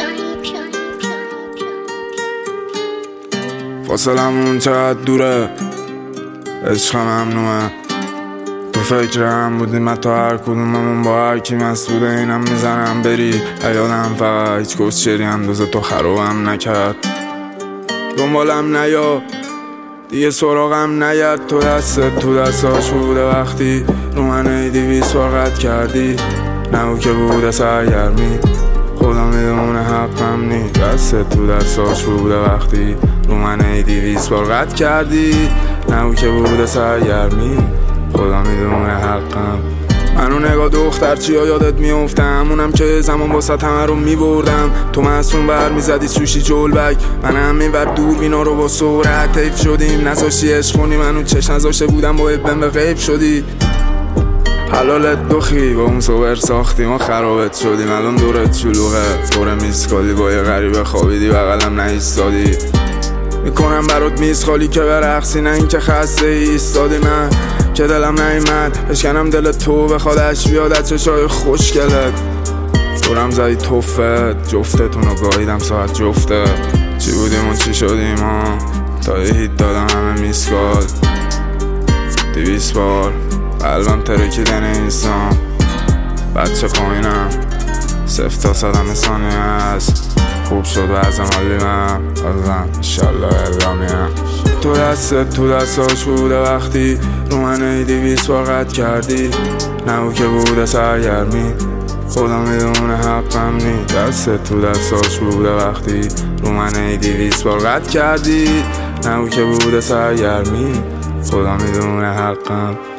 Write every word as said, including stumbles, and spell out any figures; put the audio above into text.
فاصلمون چقدر دوره، عشق ممنوعه. تو فکر هم بودیم حتی هر کدوممون با هر کی مست بوده اینم میزنم بری. حیالم فقط هیچ کسچری اندازه تو خرابم نکرد. دنبالم نیا دیگه سراغم نیاد. تو دستت تو دستاش بوده وقتی رو من ای دیویس بار قد کردی. نه او که بوده سرگرمی خدا میدونه حقم نی. دستت تو دستاش بوده وقتی رو من ای دیویس بار قد کردی. نه او که بوده سرگرمی خدا میدونه حقم. منو نگاه دختر چیا یادت میفته، همونم که زمان واسط همه رو میبردم. تو معصوم بر میزدی سوشی جلبک، من هم میبر دور بینا رو با سرعت حیف شدیم. نزاشتی عشق کنی منو چش نزاشته بودم با ابن به غیب شدی. حلالت دخی با اون صبر ساختی ما خرابت شدیم. الان دورت شلوغه پر میسکالی با یه غریبه خوابیدی بغلم نایستادی. میکنم برات میز خالی که برقصی نه این که خسته ایستادی. من که دلم نیمد بشکنم دل تو بخوادش بیاد چشای خوشگلت. دورم زدی توفت جفتتون رو گاهیدم ساعت جفته. چی بودیم و چی شدیم ها تا یه هیت دادم همه میسکال. دیویس بار قلبم ترکیدن اینسان. بچه پایینم صفت تا صدم ثانیه هست. خوب شد و ازم حالیمم ازم انشالله اعلامیم. تو دستت تو دستاش بوده وقتی رو من ای دیویس بار قد کردی. نه او که بوده سرگرمی خدا میدونه حقم نی. دستت تو دستاش بوده وقتی رو من ای دیویس بار قد کردی. نه او که بوده سرگرمی خدا میدونه حقم.